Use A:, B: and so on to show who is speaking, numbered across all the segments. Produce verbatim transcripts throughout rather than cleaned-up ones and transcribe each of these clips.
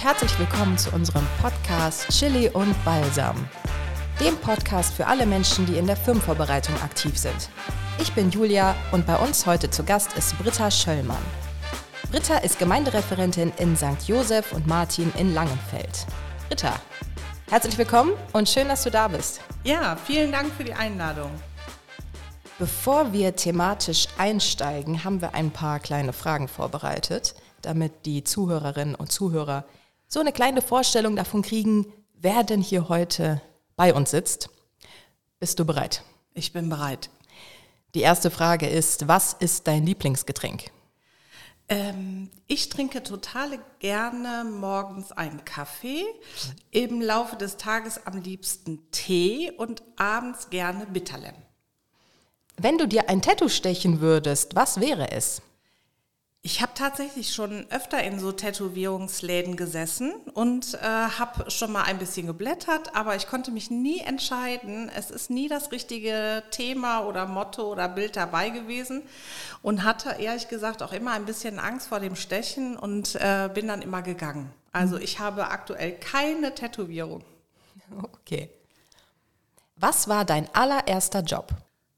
A: herzlich willkommen zu unserem Podcast Chili und Balsam, dem Podcast für alle Menschen, die in der Firmenvorbereitung aktiv sind. Ich bin Julia und bei uns heute zu Gast ist Britta Schöllmann. Britta ist Gemeindereferentin in Sankt Joseph und Martin in Langenfeld. Britta, herzlich willkommen und schön, dass du da bist.
B: Ja, vielen Dank für die Einladung.
A: Bevor wir thematisch einsteigen, haben wir ein paar kleine Fragen vorbereitet, damit die Zuhörerinnen und Zuhörer so eine kleine Vorstellung davon kriegen, wer denn hier heute bei uns sitzt. Bist du bereit?
B: Ich bin bereit.
A: Die erste Frage ist, was ist dein Lieblingsgetränk?
B: Ähm, ich trinke total gerne morgens einen Kaffee, im Laufe des Tages am liebsten Tee und abends gerne Bitterlemm.
A: Wenn du dir ein Tattoo stechen würdest, was wäre es?
B: Ich habe tatsächlich schon öfter in so Tätowierungsläden gesessen und äh, habe schon mal ein bisschen geblättert, aber ich konnte mich nie entscheiden. Es ist nie das richtige Thema oder Motto oder Bild dabei gewesen und hatte ehrlich gesagt auch immer ein bisschen Angst vor dem Stechen und äh, bin dann immer gegangen. Also ich habe aktuell keine Tätowierung.
A: Okay. Was war dein allererster Job?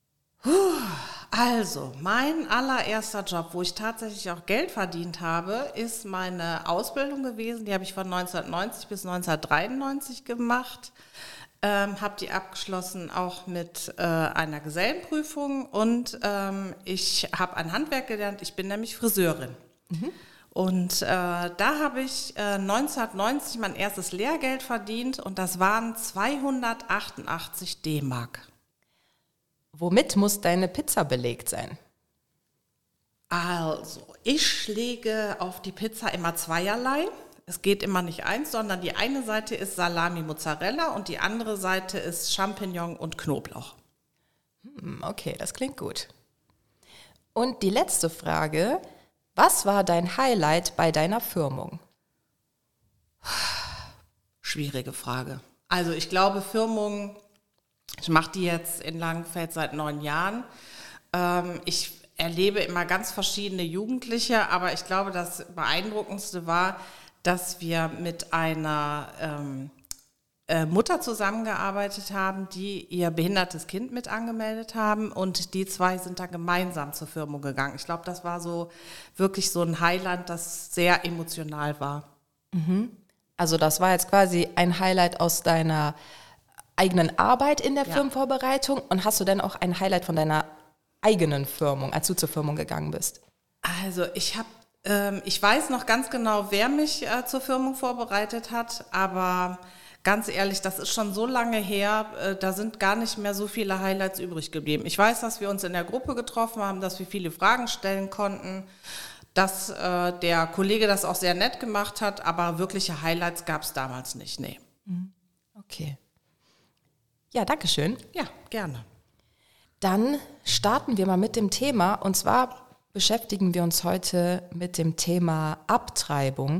B: Also, mein allererster Job, wo ich tatsächlich auch Geld verdient habe, ist meine Ausbildung gewesen. Die habe ich von neunzehnhundertneunzig bis neunzehnhundertdreiundneunzig gemacht. Ähm, habe die abgeschlossen auch mit äh, einer Gesellenprüfung und ähm, ich habe ein Handwerk gelernt. Ich bin nämlich Friseurin. Mhm. Und äh, da habe ich äh, neunzehnhundertneunzig mein erstes Lehrgeld verdient und das waren zweihundertachtundachtzig D-Mark.
A: Womit muss deine Pizza belegt sein?
B: Also, ich lege auf die Pizza immer zweierlei. Es geht immer nicht eins, sondern die eine Seite ist Salami Mozzarella und die andere Seite ist Champignon und Knoblauch.
A: Hm, okay, das klingt gut. Und die letzte Frage, was war dein Highlight bei deiner Firmung?
B: Schwierige Frage. Also ich glaube, Firmung... Ich mache die jetzt in Langenfeld seit neun Jahren. Ähm, ich erlebe immer ganz verschiedene Jugendliche, aber ich glaube, das Beeindruckendste war, dass wir mit einer ähm, äh, Mutter zusammengearbeitet haben, die ihr behindertes Kind mit angemeldet haben und die zwei sind dann gemeinsam zur Firmung gegangen. Ich glaube, das war so wirklich so ein Highlight, das sehr emotional war.
A: Mhm. Also das war jetzt quasi ein Highlight aus deiner eigenen Arbeit in der ja. Firmenvorbereitung und hast du denn auch ein Highlight von deiner eigenen Firmung, als du zur Firmung gegangen bist?
B: Also ich habe, ähm, ich weiß noch ganz genau, wer mich äh, zur Firmung vorbereitet hat, aber ganz ehrlich, das ist schon so lange her, äh, da sind gar nicht mehr so viele Highlights übrig geblieben. Ich weiß, dass wir uns in der Gruppe getroffen haben, dass wir viele Fragen stellen konnten, dass äh, der Kollege das auch sehr nett gemacht hat, aber wirkliche Highlights gab es damals nicht, nee.
A: Okay. Ja, danke schön.
B: Ja, gerne.
A: Dann starten wir mal mit dem Thema. Und zwar beschäftigen wir uns heute mit dem Thema Abtreibung.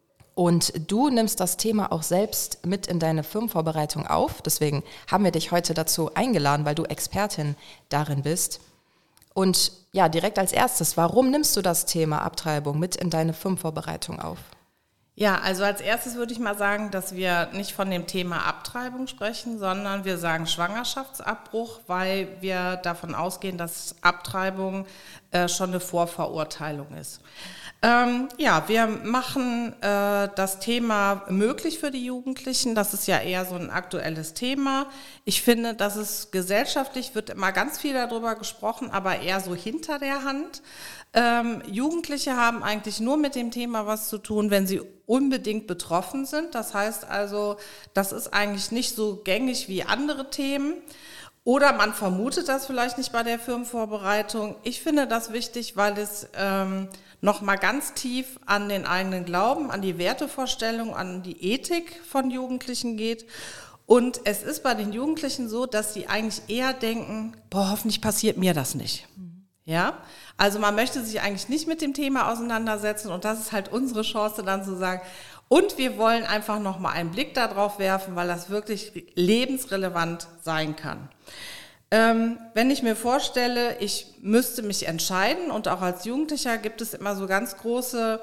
A: Und du nimmst das Thema auch selbst mit in deine Firmenvorbereitung auf. Deswegen haben wir dich heute dazu eingeladen, weil du Expertin darin bist. Und ja, direkt als erstes, warum nimmst du das Thema Abtreibung mit in deine Firmenvorbereitung auf?
B: Ja, also als erstes würde ich mal sagen, dass wir nicht von dem Thema Abtreibung sprechen, sondern wir sagen Schwangerschaftsabbruch, weil wir davon ausgehen, dass Abtreibung äh, schon eine Vorverurteilung ist. Ähm, ja, wir machen äh, das Thema möglich für die Jugendlichen. Das ist ja eher so ein aktuelles Thema. Ich finde, dass es gesellschaftlich wird immer ganz viel darüber gesprochen, aber eher so hinter der Hand. Ähm, Jugendliche haben eigentlich nur mit dem Thema was zu tun, wenn sie unbedingt betroffen sind. Das heißt also, das ist eigentlich nicht so gängig wie andere Themen. Oder man vermutet das vielleicht nicht bei der Firmenvorbereitung. Ich finde das wichtig, weil es ähm, nochmal ganz tief an den eigenen Glauben, an die Wertevorstellung, an die Ethik von Jugendlichen geht. Und es ist bei den Jugendlichen so, dass sie eigentlich eher denken, boah, hoffentlich passiert mir das nicht. Mhm. Ja, also man möchte sich eigentlich nicht mit dem Thema auseinandersetzen und das ist halt unsere Chance dann zu sagen, und wir wollen einfach nochmal einen Blick darauf werfen, weil das wirklich lebensrelevant sein kann. Ähm, wenn ich mir vorstelle, ich müsste mich entscheiden und auch als Jugendlicher gibt es immer so ganz große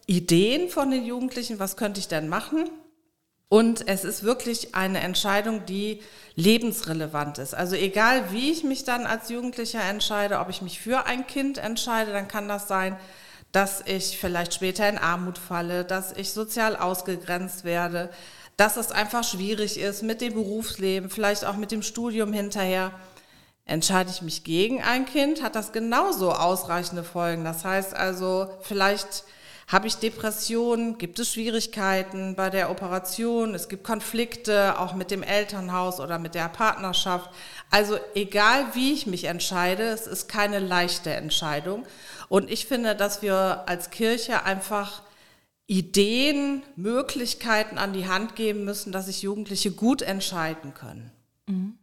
B: Ideen von den Jugendlichen, was könnte ich denn machen? Und es ist wirklich eine Entscheidung, die lebensrelevant ist. Also egal, wie ich mich dann als Jugendlicher entscheide, ob ich mich für ein Kind entscheide, dann kann das sein, dass ich vielleicht später in Armut falle, dass ich sozial ausgegrenzt werde, dass es einfach schwierig ist mit dem Berufsleben, vielleicht auch mit dem Studium hinterher. Entscheide ich mich gegen ein Kind, hat das genauso ausreichende Folgen. Das heißt also, vielleicht habe ich Depressionen, gibt es Schwierigkeiten bei der Operation, es gibt Konflikte auch mit dem Elternhaus oder mit der Partnerschaft. Also egal, wie ich mich entscheide, es ist keine leichte Entscheidung. Und ich finde, dass wir als Kirche einfach Ideen, Möglichkeiten an die Hand geben müssen, dass sich Jugendliche gut entscheiden können.
A: Mhm.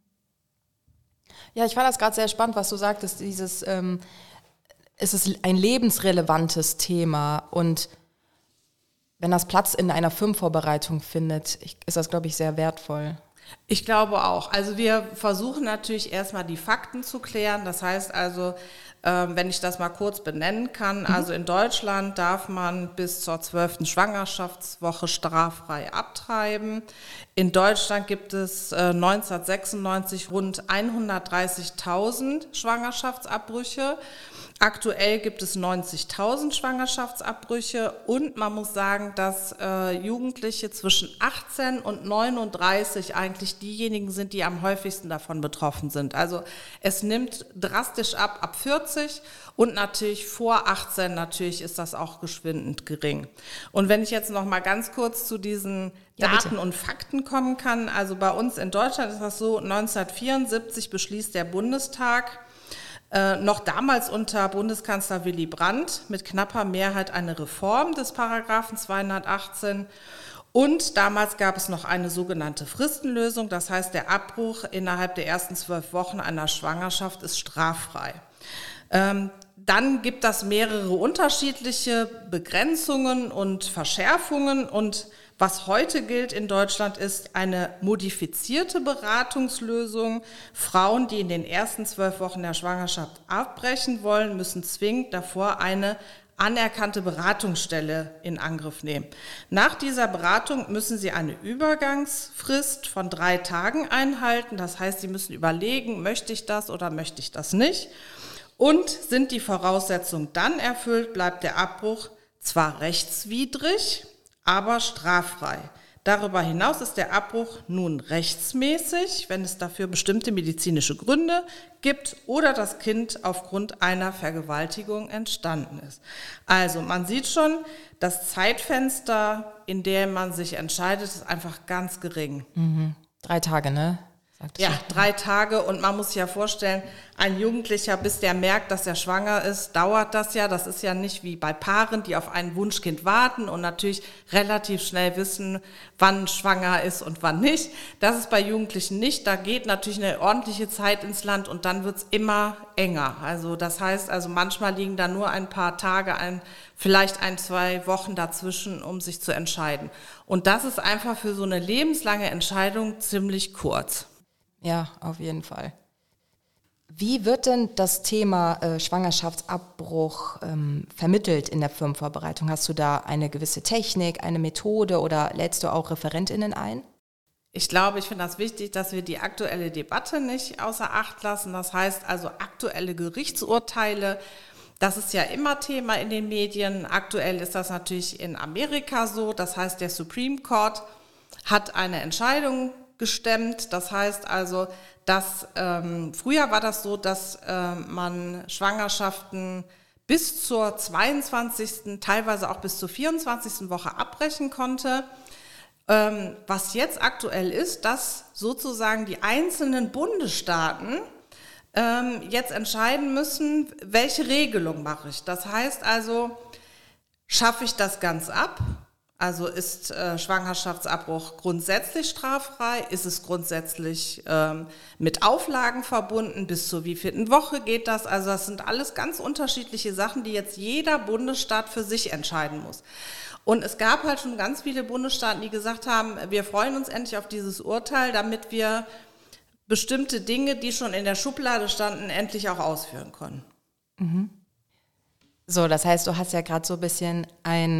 A: Ja, ich fand das gerade sehr spannend, was du sagtest, dieses... Ähm Es ist ein lebensrelevantes Thema und wenn das Platz in einer Firmenvorbereitung findet, ist das, glaube ich, sehr wertvoll.
B: Ich glaube auch. Also wir versuchen natürlich erstmal die Fakten zu klären. Das heißt also, wenn ich das mal kurz benennen kann, mhm. also in Deutschland darf man bis zur zwölften Schwangerschaftswoche straffrei abtreiben. In Deutschland gibt es neunzehnhundertsechsundneunzig rund hundertdreißigtausend Schwangerschaftsabbrüche. Aktuell gibt es neunzigtausend Schwangerschaftsabbrüche und man muss sagen, dass äh, Jugendliche zwischen achtzehn und neununddreißig eigentlich diejenigen sind, die am häufigsten davon betroffen sind. Also es nimmt drastisch ab ab vierzig und natürlich vor achtzehn natürlich ist das auch geschwindend gering. Und wenn ich jetzt noch mal ganz kurz zu diesen ja, Daten bitte. und Fakten kommen kann, also bei uns in Deutschland ist das so, neunzehnhundertvierundsiebzig beschließt der Bundestag, Äh, noch damals unter Bundeskanzler Willy Brandt mit knapper Mehrheit eine Reform des Paragraphen zweihundertachtzehn. Und damals gab es noch eine sogenannte Fristenlösung. Das heißt, der Abbruch innerhalb der ersten zwölf Wochen einer Schwangerschaft ist straffrei. Ähm, dann gibt es mehrere unterschiedliche Begrenzungen und Verschärfungen und was heute gilt in Deutschland ist eine modifizierte Beratungslösung. Frauen, die in den ersten zwölf Wochen der Schwangerschaft abbrechen wollen, müssen zwingend davor eine anerkannte Beratungsstelle in Angriff nehmen. Nach dieser Beratung müssen sie eine Übergangsfrist von drei Tagen einhalten. Das heißt, sie müssen überlegen, möchte ich das oder möchte ich das nicht. Und sind die Voraussetzungen dann erfüllt, bleibt der Abbruch zwar rechtswidrig, aber straffrei. Darüber hinaus ist der Abbruch nun rechtsmäßig, wenn es dafür bestimmte medizinische Gründe gibt oder das Kind aufgrund einer Vergewaltigung entstanden ist. Also man sieht schon, das Zeitfenster, in dem man sich entscheidet, ist einfach ganz gering.
A: Mhm. Drei Tage, ne?
B: Ja, drei Tage und man muss sich ja vorstellen, ein Jugendlicher, bis der merkt, dass er schwanger ist, dauert das ja. Das ist ja nicht wie bei Paaren, die auf ein Wunschkind warten und natürlich relativ schnell wissen, wann schwanger ist und wann nicht. Das ist bei Jugendlichen nicht. Da geht natürlich eine ordentliche Zeit ins Land und dann wird's immer enger. Also das heißt, also manchmal liegen da nur ein paar Tage, ein, vielleicht ein, zwei Wochen dazwischen, um sich zu entscheiden. Und das ist einfach für so eine lebenslange Entscheidung ziemlich kurz.
A: Ja, auf jeden Fall. Wie wird denn das Thema äh, Schwangerschaftsabbruch ähm, vermittelt in der Firmenvorbereitung? Hast du da eine gewisse Technik, eine Methode oder lädst du auch ReferentInnen ein?
B: Ich glaube, ich finde das wichtig, dass wir die aktuelle Debatte nicht außer Acht lassen. Das heißt also aktuelle Gerichtsurteile. Das ist ja immer Thema in den Medien. Aktuell ist das natürlich in Amerika so. Das heißt, der Supreme Court hat eine Entscheidung gestemmt. Das heißt also, dass ähm, früher war das so, dass äh, man Schwangerschaften bis zur zweiundzwanzigsten, teilweise auch bis zur vierundzwanzigsten Woche abbrechen konnte. Ähm, was jetzt aktuell ist, dass sozusagen die einzelnen Bundesstaaten ähm, jetzt entscheiden müssen, welche Regelung mache ich. Das heißt also, schaffe ich das ganz ab? Also ist äh, Schwangerschaftsabbruch grundsätzlich straffrei? Ist es grundsätzlich ähm, mit Auflagen verbunden? Bis zur wievielten Woche geht das? Also das sind alles ganz unterschiedliche Sachen, die jetzt jeder Bundesstaat für sich entscheiden muss. Und es gab halt schon ganz viele Bundesstaaten, die gesagt haben, wir freuen uns endlich auf dieses Urteil, damit wir bestimmte Dinge, die schon in der Schublade standen, endlich auch ausführen können.
A: Mhm. So, das heißt, du hast ja gerade so ein bisschen ein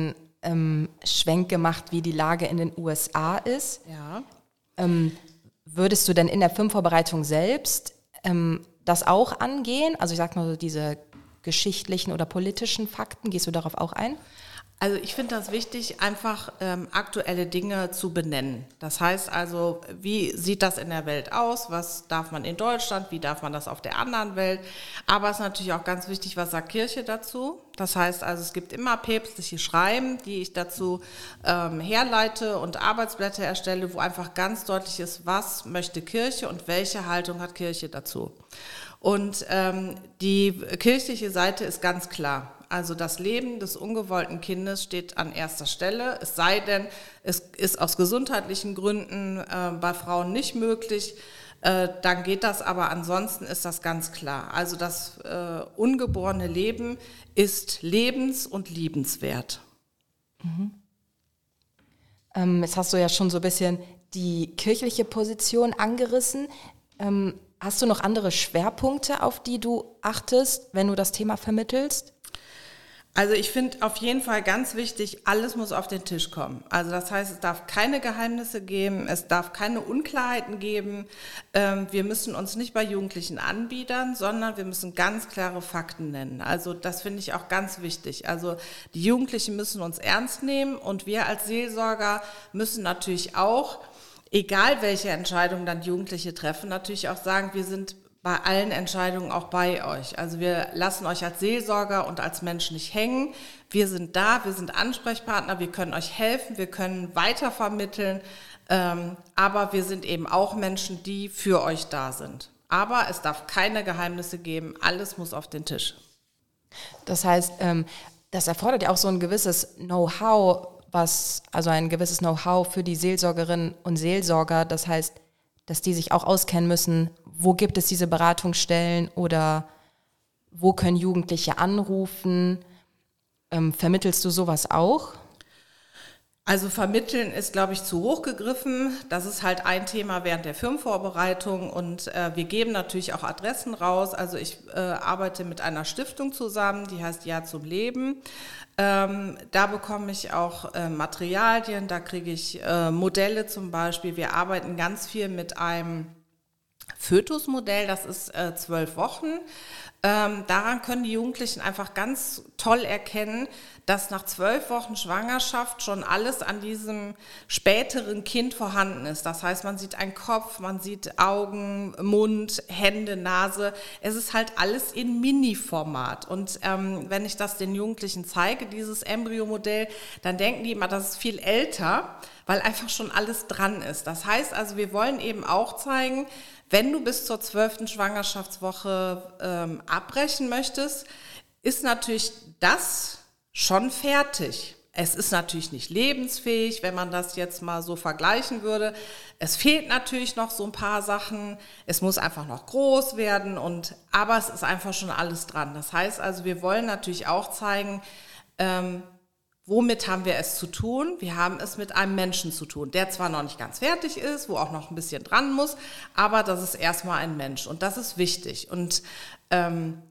A: ähm, Schwenk gemacht, wie die Lage in den U S A ist.
B: Ja.
A: Ähm, würdest du denn in der Filmvorbereitung selbst ähm, das auch angehen? Also ich sag mal so diese geschichtlichen oder politischen Fakten, gehst du darauf auch ein?
B: Also ich finde das wichtig, einfach ähm, aktuelle Dinge zu benennen. Das heißt also, wie sieht das in der Welt aus? Was darf man in Deutschland? Wie darf man das auf der anderen Welt? Aber es ist natürlich auch ganz wichtig, was sagt Kirche dazu? Das heißt also, es gibt immer päpstliche Schreiben, die ich dazu ähm, herleite und Arbeitsblätter erstelle, wo einfach ganz deutlich ist, was möchte Kirche und welche Haltung hat Kirche dazu. Und ähm, die kirchliche Seite ist ganz klar. Also das Leben des ungewollten Kindes steht an erster Stelle, es sei denn, es ist aus gesundheitlichen Gründen äh, bei Frauen nicht möglich, äh, dann geht das, aber ansonsten ist das ganz klar. Also das äh, ungeborene Leben ist lebens- und liebenswert.
A: Mhm. Ähm, jetzt hast du ja schon so ein bisschen die kirchliche Position angerissen. Ähm, hast du noch andere Schwerpunkte, auf die du achtest, wenn du das Thema vermittelst?
B: Also ich finde auf jeden Fall ganz wichtig, alles muss auf den Tisch kommen. Also das heißt, es darf keine Geheimnisse geben, es darf keine Unklarheiten geben. Ähm, wir müssen uns nicht bei Jugendlichen anbiedern, sondern wir müssen ganz klare Fakten nennen. Also das finde ich auch ganz wichtig. Also die Jugendlichen müssen uns ernst nehmen und wir als Seelsorger müssen natürlich auch, egal welche Entscheidungen dann Jugendliche treffen, natürlich auch sagen, wir sind bei allen Entscheidungen auch bei euch. Also wir lassen euch als Seelsorger und als Mensch nicht hängen. Wir sind da, wir sind Ansprechpartner, wir können euch helfen, wir können weitervermitteln, ähm, aber wir sind eben auch Menschen, die für euch da sind. Aber es darf keine Geheimnisse geben, alles muss auf den Tisch.
A: Das heißt, ähm, das erfordert ja auch so ein gewisses Know-how, was, also ein gewisses Know-how für die Seelsorgerinnen und Seelsorger, das heißt, dass die sich auch auskennen müssen, wo gibt es diese Beratungsstellen oder wo können Jugendliche anrufen? Ähm, vermittelst du sowas auch?
B: Also vermitteln ist, glaube ich, zu hoch gegriffen. Das ist halt ein Thema während der Firmenvorbereitung und äh, wir geben natürlich auch Adressen raus. Also ich äh, arbeite mit einer Stiftung zusammen, die heißt Ja zum Leben. Ähm, da bekomme ich auch äh, Materialien, da kriege ich äh, Modelle zum Beispiel. Wir arbeiten ganz viel mit einem Fötusmodell, das ist äh, zwölf Wochen. Ähm, daran können die Jugendlichen einfach ganz toll erkennen, dass nach zwölf Wochen Schwangerschaft schon alles an diesem späteren Kind vorhanden ist. Das heißt, man sieht einen Kopf, man sieht Augen, Mund, Hände, Nase. Es ist halt alles in Mini-Format. Und ähm, wenn ich das den Jugendlichen zeige, dieses Embryomodell, dann denken die immer, das ist viel älter, weil einfach schon alles dran ist. Das heißt also, wir wollen eben auch zeigen, wenn du bis zur zwölften Schwangerschaftswoche ähm, abbrechen möchtest, ist natürlich das schon fertig. Es ist natürlich nicht lebensfähig, wenn man das jetzt mal so vergleichen würde. Es fehlt natürlich noch so ein paar Sachen. Es muss einfach noch groß werden, und, aber es ist einfach schon alles dran. Das heißt also, wir wollen natürlich auch zeigen, ähm, womit haben wir es zu tun? Wir haben es mit einem Menschen zu tun, der zwar noch nicht ganz fertig ist, wo auch noch ein bisschen dran muss, aber das ist erstmal ein Mensch und das ist wichtig. Und ähm,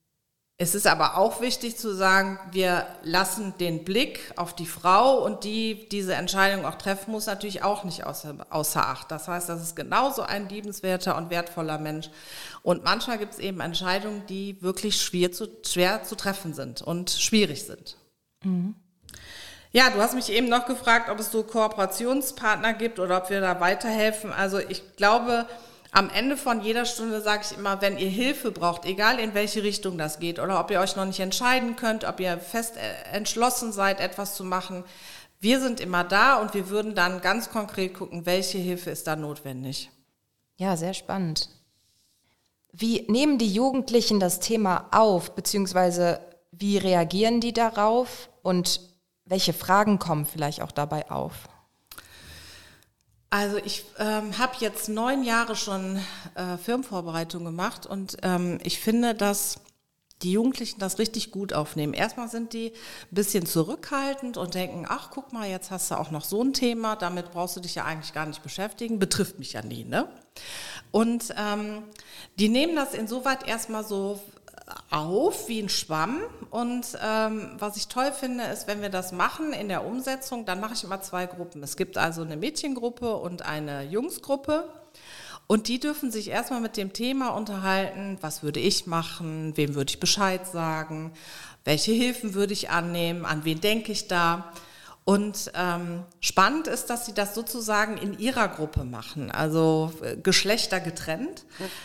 B: es ist aber auch wichtig zu sagen, wir lassen den Blick auf die Frau, und die diese Entscheidung auch treffen muss, natürlich auch nicht außer, außer Acht. Das heißt, das ist genauso ein liebenswerter und wertvoller Mensch. Und manchmal gibt es eben Entscheidungen, die wirklich schwer zu, schwer zu treffen sind und schwierig sind. Mhm. Ja, du hast mich eben noch gefragt, ob es so Kooperationspartner gibt oder ob wir da weiterhelfen. Also ich glaube, am Ende von jeder Stunde sage ich immer, wenn ihr Hilfe braucht, egal in welche Richtung das geht oder ob ihr euch noch nicht entscheiden könnt, ob ihr fest entschlossen seid, etwas zu machen, wir sind immer da und wir würden dann ganz konkret gucken, welche Hilfe ist da notwendig.
A: Ja, sehr spannend. Wie nehmen die Jugendlichen das Thema auf, beziehungsweise wie reagieren die darauf und welche Fragen kommen vielleicht auch dabei auf?
B: Also ich ähm, habe jetzt neun Jahre schon äh, Firmenvorbereitung gemacht und ähm, ich finde, dass die Jugendlichen das richtig gut aufnehmen. Erstmal sind die ein bisschen zurückhaltend und denken, ach guck mal, jetzt hast du auch noch so ein Thema, damit brauchst du dich ja eigentlich gar nicht beschäftigen, betrifft mich ja nie, ne? Und ähm, die nehmen das insoweit erstmal so auf wie ein Schwamm und ähm, was ich toll finde, ist, wenn wir das machen in der Umsetzung, dann mache ich immer zwei Gruppen. Es gibt also eine Mädchengruppe und eine Jungsgruppe und die dürfen sich erstmal mit dem Thema unterhalten, was würde ich machen, wem würde ich Bescheid sagen, welche Hilfen würde ich annehmen, an wen denke ich da. Und ähm, spannend ist, dass sie das sozusagen in ihrer Gruppe machen, also äh, Geschlechter getrennt.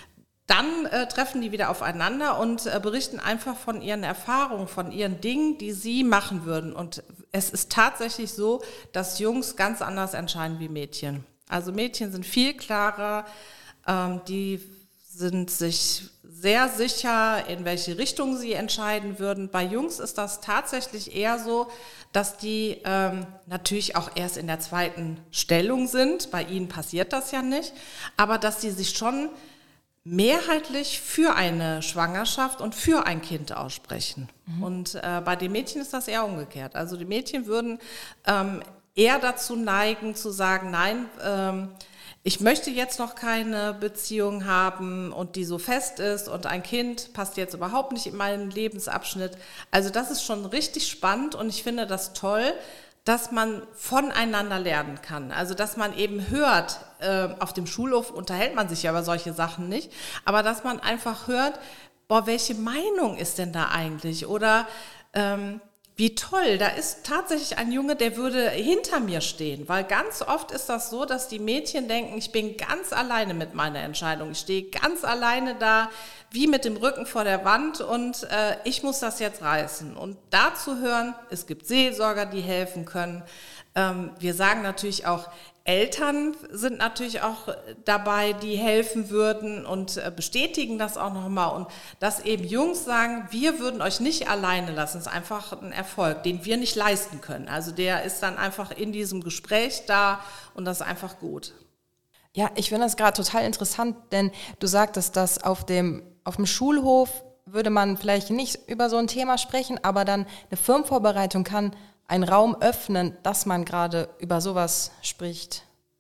B: Dann äh, treffen die wieder aufeinander und äh, berichten einfach von ihren Erfahrungen, von ihren Dingen, die sie machen würden. Und es ist tatsächlich so, dass Jungs ganz anders entscheiden wie Mädchen. Also Mädchen sind viel klarer, ähm, die sind sich sehr sicher, in welche Richtung sie entscheiden würden. Bei Jungs ist das tatsächlich eher so, dass die ähm, natürlich auch erst in der zweiten Stellung sind. Bei ihnen passiert das ja nicht. Aber dass sie sich schon mehrheitlich für eine Schwangerschaft und für ein Kind aussprechen. Mhm. Und äh, bei den Mädchen ist das eher umgekehrt. Also die Mädchen würden ähm, eher dazu neigen, zu sagen, nein, ähm, ich möchte jetzt noch keine Beziehung haben und die so fest ist und ein Kind passt jetzt überhaupt nicht in meinen Lebensabschnitt. Also das ist schon richtig spannend und ich finde das toll, dass man voneinander lernen kann. Also dass man eben hört, äh, auf dem Schulhof unterhält man sich ja über solche Sachen nicht, aber dass man einfach hört, boah, welche Meinung ist denn da eigentlich? Oder ähm, wie toll, da ist tatsächlich ein Junge, der würde hinter mir stehen, weil ganz oft ist das so, dass die Mädchen denken, ich bin ganz alleine mit meiner Entscheidung, ich stehe ganz alleine da, wie mit dem Rücken vor der Wand und äh, ich muss das jetzt reißen. Und dazu hören, es gibt Seelsorger, die helfen können. Ähm, wir sagen natürlich auch, Eltern sind natürlich auch dabei, die helfen würden und bestätigen das auch nochmal. Und dass eben Jungs sagen, wir würden euch nicht alleine lassen, ist einfach ein Erfolg, den wir nicht leisten können. Also der ist dann einfach in diesem Gespräch da und das ist einfach gut.
A: Ja, ich finde das gerade total interessant, denn du sagtest, dass auf dem, auf dem Schulhof würde man vielleicht nicht über so ein Thema sprechen, aber dann eine Firmenvorbereitung kann einen Raum öffnen, dass man gerade über sowas spricht?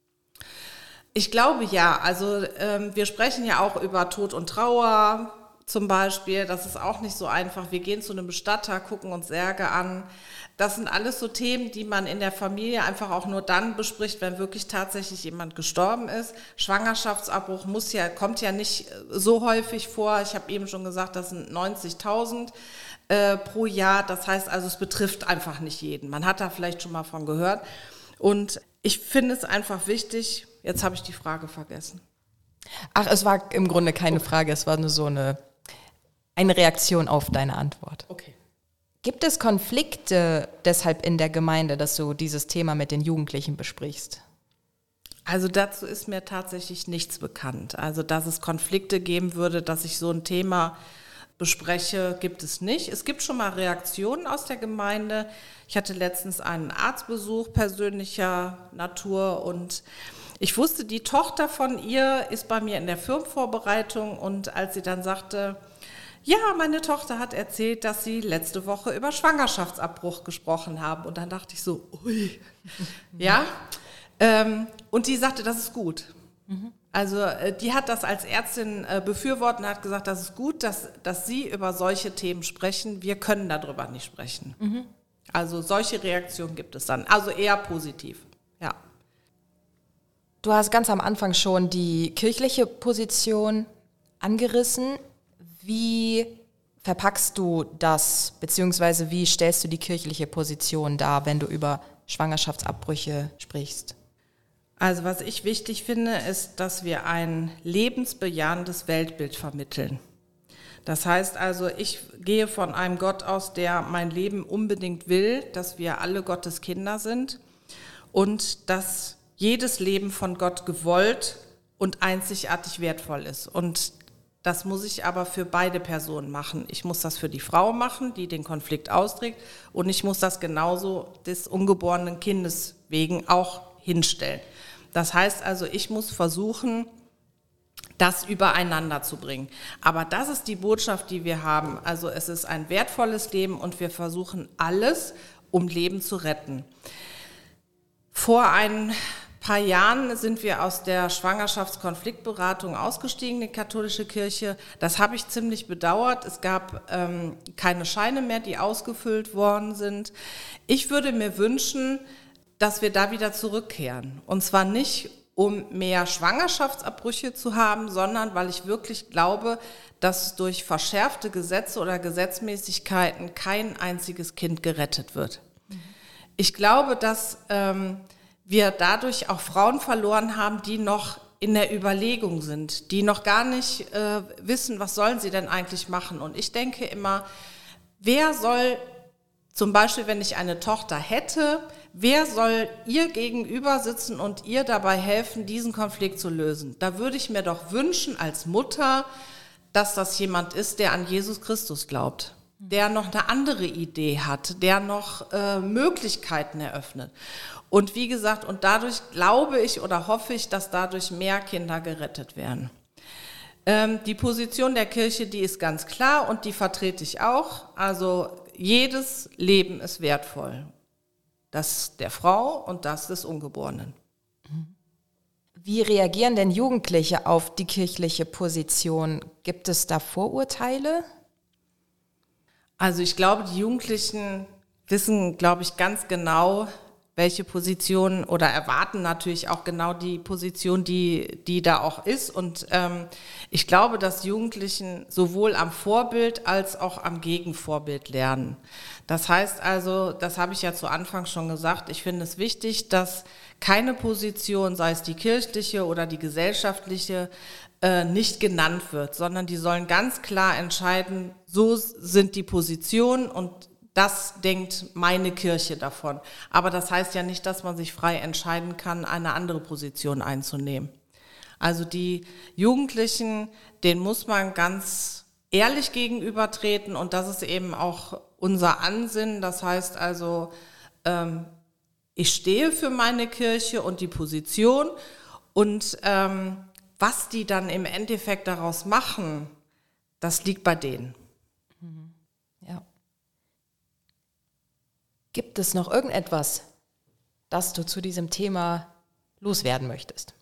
B: Ich glaube ja. Also ähm, wir sprechen ja auch über Tod und Trauer zum Beispiel. Das ist auch nicht so einfach. Wir gehen zu einem Bestatter, gucken uns Särge an. Das sind alles so Themen, die man in der Familie einfach auch nur dann bespricht, wenn wirklich tatsächlich jemand gestorben ist. Schwangerschaftsabbruch muss ja, kommt ja nicht so häufig vor. Ich habe eben schon gesagt, das sind neunzigtausend Äh, pro Jahr. Das heißt also, es betrifft einfach nicht jeden. Man hat da vielleicht schon mal von gehört. Und ich finde es einfach wichtig, jetzt habe ich die Frage vergessen.
A: Ach, es war im Grunde keine okay. Frage, es war nur so eine, eine Reaktion auf deine Antwort.
B: Okay.
A: Gibt es Konflikte deshalb in der Gemeinde, dass du dieses Thema mit den Jugendlichen besprichst?
B: Also dazu ist mir tatsächlich nichts bekannt. Also dass es Konflikte geben würde, dass ich so ein Thema bespreche, gibt es nicht. Es gibt schon mal Reaktionen aus der Gemeinde. Ich hatte letztens einen Arztbesuch persönlicher Natur und ich wusste, die Tochter von ihr ist bei mir in der Firmenvorbereitung und als sie dann sagte, ja, meine Tochter hat erzählt, dass sie letzte Woche über Schwangerschaftsabbruch gesprochen haben und dann dachte ich so, ui, ja, ähm, und die sagte, das ist gut. Mhm. Also die hat das als Ärztin befürwortet und hat gesagt, das ist gut, dass, dass Sie über solche Themen sprechen. Wir können darüber nicht sprechen. Mhm. Also solche Reaktionen gibt es dann. Also eher positiv, ja.
A: Du hast ganz am Anfang schon die kirchliche Position angerissen. Wie verpackst du das, beziehungsweise wie stellst du die kirchliche Position dar, wenn du über Schwangerschaftsabbrüche sprichst?
B: Also was ich wichtig finde, ist, dass wir ein lebensbejahendes Weltbild vermitteln. Das heißt also, ich gehe von einem Gott aus, der mein Leben unbedingt will, dass wir alle Gottes Kinder sind und dass jedes Leben von Gott gewollt und einzigartig wertvoll ist. Und das muss ich aber für beide Personen machen. Ich muss das für die Frau machen, die den Konflikt austrägt, und ich muss das genauso des ungeborenen Kindes wegen auch hinstellen. Das heißt also, ich muss versuchen, das übereinander zu bringen. Aber das ist die Botschaft, die wir haben. Also es ist ein wertvolles Leben und wir versuchen alles, um Leben zu retten. Vor ein paar Jahren sind wir aus der Schwangerschaftskonfliktberatung ausgestiegen, die katholische Kirche. Das habe ich ziemlich bedauert. Es gab ähm, keine Scheine mehr, die ausgefüllt worden sind. Ich würde mir wünschen, dass wir da wieder zurückkehren. Und zwar nicht, um mehr Schwangerschaftsabbrüche zu haben, sondern weil ich wirklich glaube, dass durch verschärfte Gesetze oder Gesetzmäßigkeiten kein einziges Kind gerettet wird. Mhm. Ich glaube, dass ähm, wir dadurch auch Frauen verloren haben, die noch in der Überlegung sind, die noch gar nicht äh, wissen, was sollen sie denn eigentlich machen. Und ich denke immer, wer soll zum Beispiel, wenn ich eine Tochter hätte, wer soll ihr gegenüber sitzen und ihr dabei helfen, diesen Konflikt zu lösen? Da würde ich mir doch wünschen als Mutter, dass das jemand ist, der an Jesus Christus glaubt, der noch eine andere Idee hat, der noch äh, Möglichkeiten eröffnet. Und wie gesagt, und dadurch glaube ich oder hoffe ich, dass dadurch mehr Kinder gerettet werden. Ähm, die Position der Kirche, die ist ganz klar und die vertrete ich auch. Also jedes Leben ist wertvoll. Das der Frau und das des Ungeborenen.
A: Wie reagieren denn Jugendliche auf die kirchliche Position? Gibt es da Vorurteile?
B: Also ich glaube, die Jugendlichen wissen, glaube ich, ganz genau, welche Position oder erwarten natürlich auch genau die Position, die, die da auch ist. Und ähm, ich glaube, dass Jugendlichen sowohl am Vorbild als auch am Gegenvorbild lernen. Das heißt also, das habe ich ja zu Anfang schon gesagt, ich finde es wichtig, dass keine Position, sei es die kirchliche oder die gesellschaftliche, äh, nicht genannt wird, sondern die sollen ganz klar entscheiden, so sind die Positionen und das denkt meine Kirche davon. Aber das heißt ja nicht, dass man sich frei entscheiden kann, eine andere Position einzunehmen. Also die Jugendlichen, denen muss man ganz ehrlich gegenübertreten und das ist eben auch unser Ansinnen. Das heißt also, ähm, ich stehe für meine Kirche und die Position und ähm, was die dann im Endeffekt daraus machen, das liegt bei denen.
A: Ja. Gibt es noch irgendetwas, das du zu diesem Thema loswerden möchtest?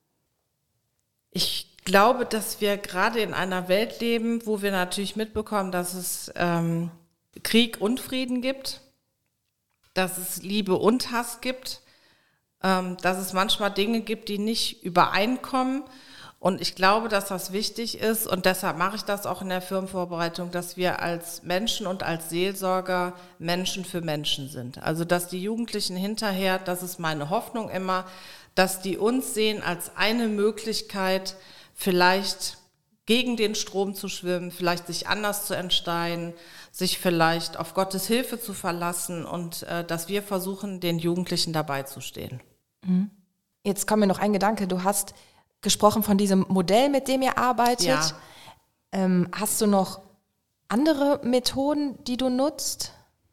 B: Ich glaube, dass wir gerade in einer Welt leben, wo wir natürlich mitbekommen, dass es ähm, Krieg und Frieden gibt, dass es Liebe und Hass gibt, ähm, dass es manchmal Dinge gibt, die nicht übereinkommen. Und ich glaube, dass das wichtig ist und deshalb mache ich das auch in der Firmenvorbereitung, dass wir als Menschen und als Seelsorger Menschen für Menschen sind. Also dass die Jugendlichen hinterher, das ist meine Hoffnung immer, dass die uns sehen als eine Möglichkeit, vielleicht gegen den Strom zu schwimmen, vielleicht sich anders zu entscheiden, sich vielleicht auf Gottes Hilfe zu verlassen und äh, dass wir versuchen, den Jugendlichen dabei zu stehen.
A: Jetzt kommt mir noch ein Gedanke, du hast gesprochen von diesem Modell, mit dem ihr arbeitet.
B: Ja.
A: Ähm, hast du noch andere Methoden, die du nutzt?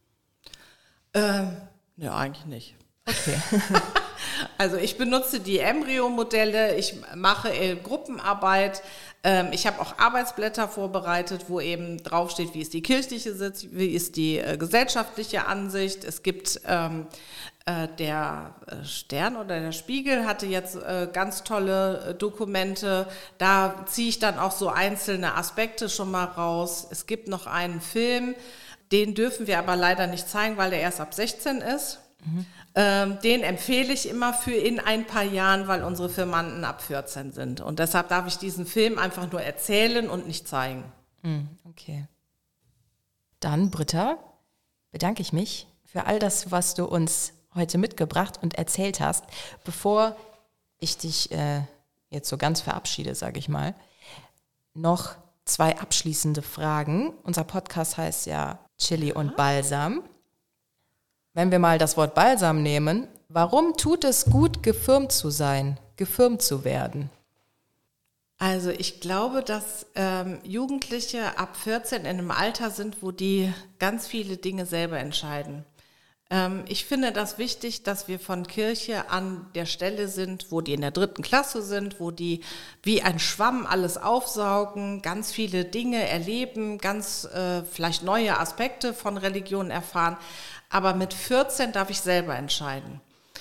B: Ähm, ja, eigentlich nicht.
A: Okay.
B: Also ich benutze die Embryo-Modelle, ich mache äh, Gruppenarbeit, ähm, ich habe auch Arbeitsblätter vorbereitet, wo eben draufsteht, wie ist die kirchliche Sicht, wie ist die äh, gesellschaftliche Ansicht. Es gibt ähm, äh, der äh, Stern oder der Spiegel hatte jetzt äh, ganz tolle äh, Dokumente, da ziehe ich dann auch so einzelne Aspekte schon mal raus. Es gibt noch einen Film, den dürfen wir aber leider nicht zeigen, weil der erst ab sechzehn ist. Mhm. Ähm, den empfehle ich immer für in ein paar Jahren, weil unsere Firmanden ab vierzehn sind. Und deshalb darf ich diesen Film einfach nur erzählen und nicht zeigen.
A: Okay. Dann, Britta, bedanke ich mich für all das, was du uns heute mitgebracht und erzählt hast. Bevor ich dich äh, jetzt so ganz verabschiede, sage ich mal, noch zwei abschließende Fragen. Unser Podcast heißt ja Chili und Balsam. Wenn wir mal das Wort Balsam nehmen, warum tut es gut, gefirmt zu sein, gefirmt zu werden?
B: Also ich glaube, dass ähm, Jugendliche ab vierzehn in einem Alter sind, wo die ganz viele Dinge selber entscheiden. Ähm, ich finde das wichtig, dass wir von Kirche an der Stelle sind, wo die in der dritten Klasse sind, wo die wie ein Schwamm alles aufsaugen, ganz viele Dinge erleben, ganz äh, vielleicht neue Aspekte von Religion erfahren. Aber mit vierzehn darf ich selber entscheiden.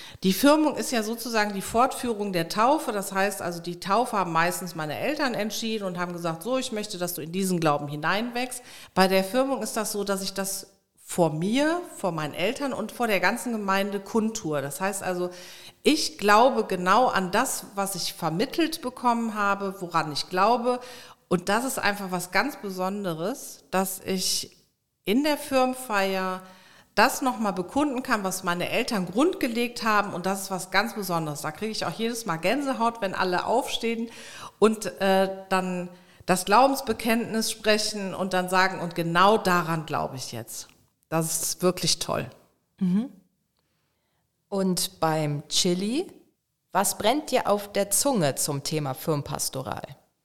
B: Die Firmung ist ja sozusagen die Fortführung der Taufe. Das heißt also, die Taufe haben meistens meine Eltern entschieden und haben gesagt, so, ich möchte, dass du in diesen Glauben hineinwächst. Bei der Firmung ist das so, dass ich das vor mir, vor meinen Eltern und vor der ganzen Gemeinde kundtue. Das heißt also, ich glaube genau an das, was ich vermittelt bekommen habe, woran ich glaube. Und das ist einfach was ganz Besonderes, dass ich in der Firmenfeier das nochmal bekunden kann, was meine Eltern grundgelegt haben, und das ist was ganz Besonderes. Da kriege ich auch jedes Mal Gänsehaut, wenn alle aufstehen und äh, dann das Glaubensbekenntnis sprechen und dann sagen, und genau daran glaube ich jetzt. Das ist wirklich toll.
A: Mhm. Und beim Chili, was brennt dir auf der Zunge zum Thema Firmenpastoral?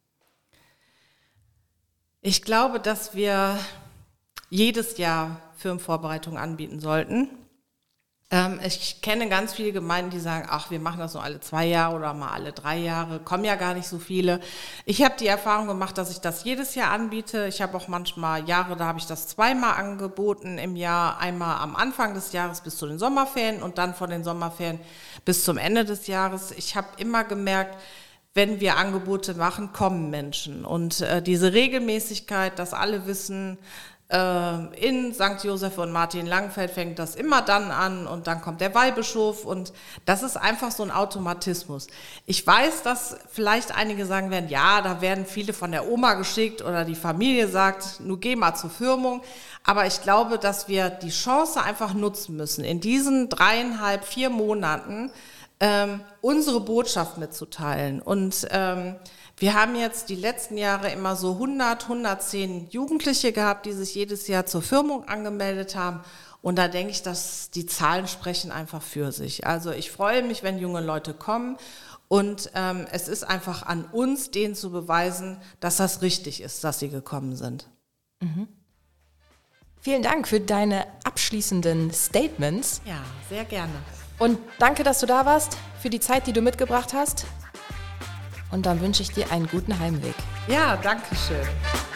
B: Ich glaube, dass wir jedes Jahr Firmenvorbereitung anbieten sollten. Ähm, ich kenne ganz viele Gemeinden, die sagen, ach, wir machen das nur alle zwei Jahre oder mal alle drei Jahre, kommen ja gar nicht so viele. Ich habe die Erfahrung gemacht, dass ich das jedes Jahr anbiete. Ich habe auch manchmal Jahre, da habe ich das zweimal angeboten im Jahr, einmal am Anfang des Jahres bis zu den Sommerferien und dann von den Sommerferien bis zum Ende des Jahres. Ich habe immer gemerkt, wenn wir Angebote machen, kommen Menschen. Und äh, diese Regelmäßigkeit, dass alle wissen, in Sankt Joseph und Martin Langenfeld fängt das immer dann an und dann kommt der Weihbischof und das ist einfach so ein Automatismus. Ich weiß, dass vielleicht einige sagen werden, ja, da werden viele von der Oma geschickt oder die Familie sagt, nun geh mal zur Firmung, aber ich glaube, dass wir die Chance einfach nutzen müssen, in diesen dreieinhalb, vier Monaten ähm, unsere Botschaft mitzuteilen und ähm, wir haben jetzt die letzten Jahre immer so hundert, hundertzehn Jugendliche gehabt, die sich jedes Jahr zur Firmung angemeldet haben. Und da denke ich, dass die Zahlen sprechen einfach für sich. Also ich freue mich, wenn junge Leute kommen. Und ähm, es ist einfach an uns, denen zu beweisen, dass das richtig ist, dass sie gekommen sind.
A: Mhm. Vielen Dank für deine abschließenden Statements.
B: Ja, sehr gerne.
A: Und danke, dass du da warst, für die Zeit, die du mitgebracht hast. Und dann wünsche ich dir einen guten Heimweg.
B: Ja, danke schön.